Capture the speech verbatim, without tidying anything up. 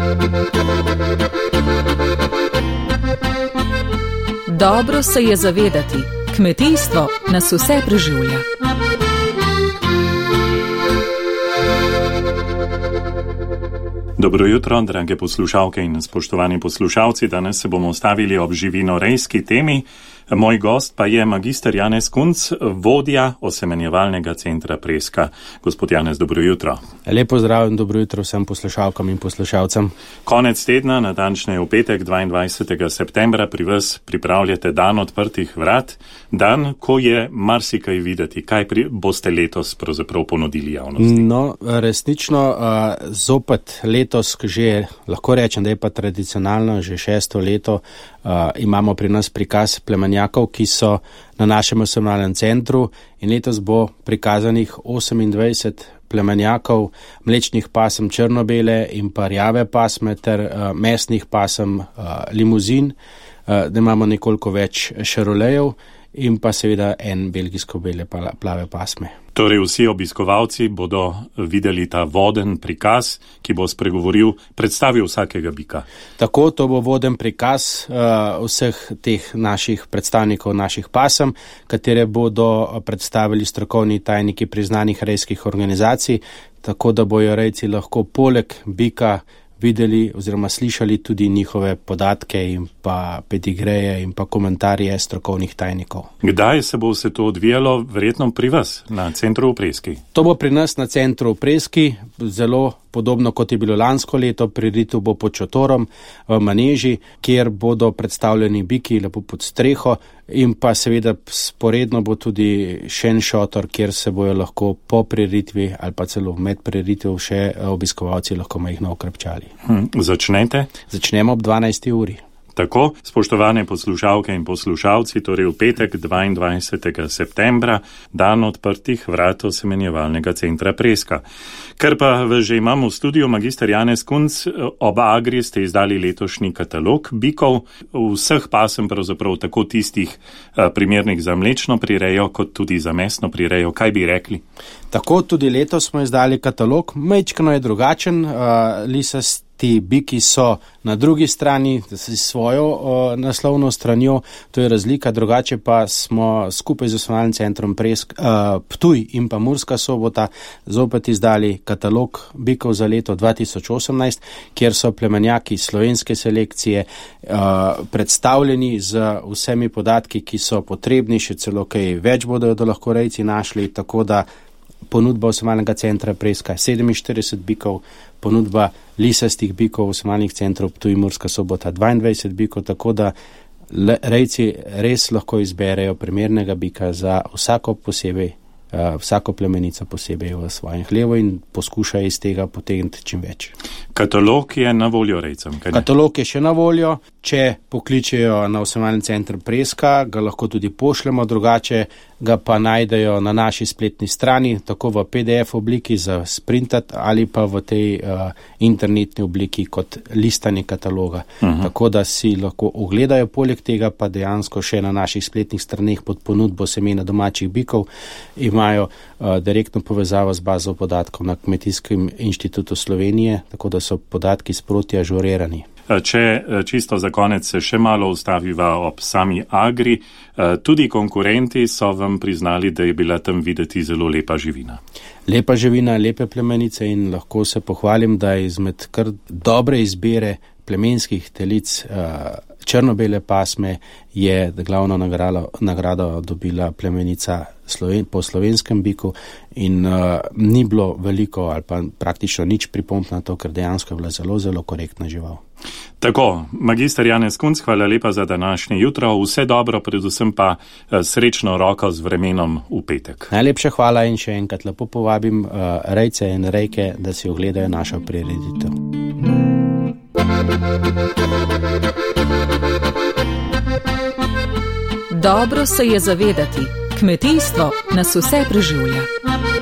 Dobro se je zavedati, kmetijstvo nas vse preživlja. Dobro jutro, drage poslušalke in spoštovani poslušalci. Danes se bomo ustavili ob živinorejski temi. Moj gost pa je magister Janez Kunc, vodja osemenjevalnega centra Preska. Gospod Janez, dobro jutro. Lepo zdrav in dobro jutro vsem poslušalkam in poslušalcem. Konec tedna, natančneje v petek, dvaindvajsetega septembra, pri vas pripravljate dan odprtih vrat. Dan, ko je marsikaj videti. Kaj pri, boste letos pravzaprav ponudili javnosti? No, resnično, uh, zopet letos, že lahko rečem, da je pa tradicionalno, že šesto leto, uh, imamo pri nas prikaz plemenjakov, ki so na našem osemenjevalnem centru, in letos bo prikazanih osemindvajset plemenjakov mlečnih pasem črno-bele in pa rjave pasme ter uh, mesnih pasem uh, limuzin, uh, da imamo nekoliko več šarolejev in pa seveda en belgijsko-bele plave pasme. Torej vsi obiskovalci bodo videli ta voden prikaz, ki bo spregovoril, predstavil vsakega bika. Tako, to bo voden prikaz uh, vseh teh naših predstavnikov naših pasem, katere bodo predstavili strokovni tajniki priznanih rejskih organizacij, tako da bojo rejci lahko poleg bika videli oziroma slišali tudi njihove podatke in pa pedigreje in pa komentarje strokovnih tajnikov. Kdaj se bo vse to odvijalo? Verjetno pri vas, na centru v Preski. To bo pri nas na centru v Preski, zelo podobno kot je bilo lansko leto, prireditev bo pod šotorom v maneži, kjer bodo predstavljeni biki lepo pod streho in pa seveda sporedno bo tudi še en šotor, kjer se bojo lahko po prireditvi ali pa celo med prireditev še obiskovalci lahko majhno okrepčali. Hm, začnete? Začnemo ob dvanajsti uri. Tako, spoštovane poslušalke in poslušalci, torej v petek dvaindvajsetega septembra, dan odprtih vrat osemenjevalnega centra Preska. Ker pa že imamo v studiu magister Janez Kunc, ob Agri ste izdali letošnji katalog bikov, vseh pasem pravzaprav tako tistih primernih za mlečno prirejo, kot tudi za mesno prirejo. Kaj bi rekli? Tako, tudi letos smo izdali katalog, majčkeno je drugačen, uh, lisast. Ti biki so na drugi strani s svojo o, naslovno stranjo, to je razlika, drugače pa smo skupaj z osemenjevalnim centrom Presk, uh, Ptuj in pa Murska Sobota zopet izdali katalog bikov za leto dva tisoč osemnajst, kjer so plemenjaki slovenske selekcije uh, predstavljeni z vsemi podatki, ki so potrebni, še celo kaj več bodo da lahko rejci našli, tako da ponudba osemenjevalnega centra Preska je sedeminštirideset bikov, ponudba lisastih bikov osemenjevalnih centrov Ptuj in Murska Sobota dvaindvajset bikov, tako da rejci res lahko izberejo primernega bika za vsako posebej, uh, vsako plemenico posebej v svojem hlevu in poskušajo iz tega potegniti čim več. Katalog je na voljo rejcem? Katalog je še na voljo. Če pokličejo na osemenjevalni center Preska, ga lahko tudi pošljemo, drugače ga pa najdejo na naši spletni strani, tako v P D F obliki za sprintati ali pa v tej uh, internetni obliki kot listanje kataloga. Uh-huh. Tako da si lahko ogledajo, poleg tega pa dejansko še na naših spletnih straneh pod ponudbo semena domačih bikov imajo uh, direktno povezavo z bazo podatkov na Kmetijskem inštitutu Slovenije, tako da so podatki sproti ažurirani. Če čisto za konec se še malo ustaviva ob sami Agri, tudi konkurenti so vam priznali, da je bila tam videti zelo lepa živina. Lepa živina, lepe plemenice in lahko se pohvalim, da je izmed kar dobre izbire plemenskih telic črno-bele pasme je glavno nagrado, nagrado dobila plemenica Sloven, po slovenskem biku in uh, ni bilo veliko ali pa praktično nič pripomp na to, ker dejansko je bila zelo, zelo korektna žival. Tako, magister Janez Kunc, hvala lepa za današnje jutro, vse dobro, predvsem pa srečno roko z vremenom v petek. Najlepša hvala in še enkrat lepo povabim uh, rejce in rejke, da si ogledajo našo prireditev. Dobro se je zavedati, kmetijstvo nas vse preživlja.